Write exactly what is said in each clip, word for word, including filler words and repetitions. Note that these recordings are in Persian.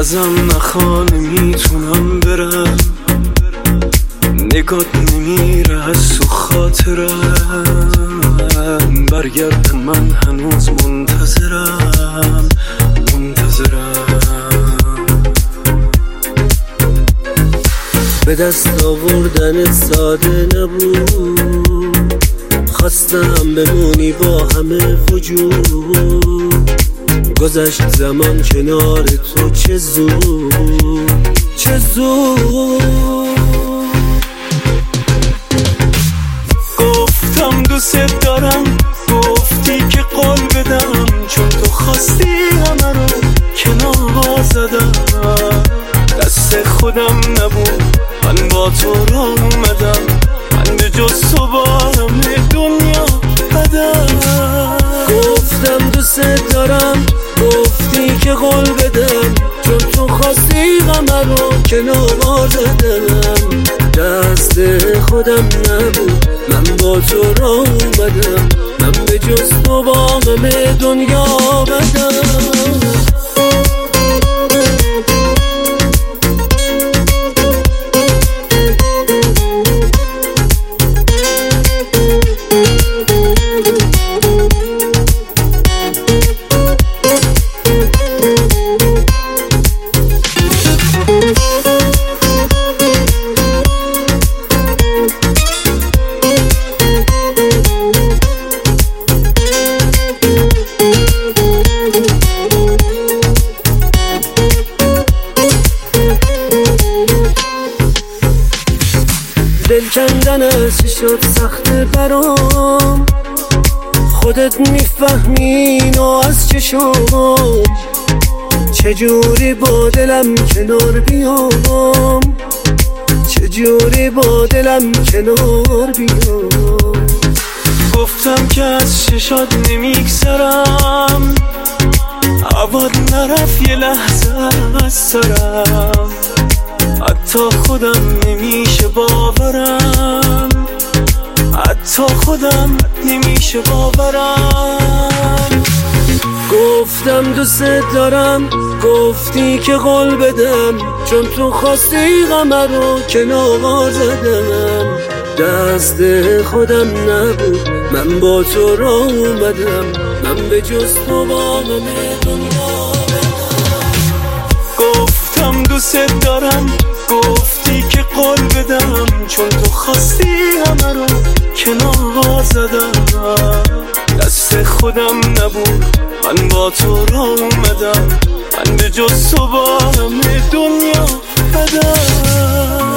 ازم نخوا نمیتونم برم، نگات نمیره از تو خاطرم، برگرد من هنوز منتظرم منتظرم. به دست آوردن ساده نبود، خواستم بمونی با همه وجود، گذشت زمان کنار تو چه زود چه زود. گفتم دوست دارم، گفتی که قول بدم، چون تو خواستی همه رو کنار زدم. دست خودم نبود، من با تو را اومدم، من به جز تو با همه دنیا بدم. گفتم دوست دارم، گفتی که قول بدم، چون تو خواستی غمه رو کنار زدم. دست خودم نبود، من با تو را اومدم، من به جز تو با همه دنیا بدم. دل کندنش شد سخت برام، خودت میفهمی اینو از چشم، چجوری با دلم کنار بیام، چجوری با دلم کنار بیام. گفتم که از چشات نمیگذرم، عباد نرفت یه لحظه از سرم، حتی خودم نمیشه باورم، حتی خودم نمیشه باورم. گفتم دوست دارم، گفتی که قول بدم، چون تو خواستی غمه رو کنار زدم. دست خودم نبود، من با تو را اومدم، من به جز تو با همه دنیا بدم. گفتم دوست دارم، گفتی که قول بدم، چون تو خواستی همه رو کنار زدم. دست خودم نبود، من با تو را اومدم، من به جز تو با همه دنیا بدم.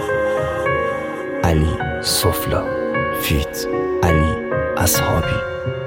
علی سفلا فیت علی اصحابی.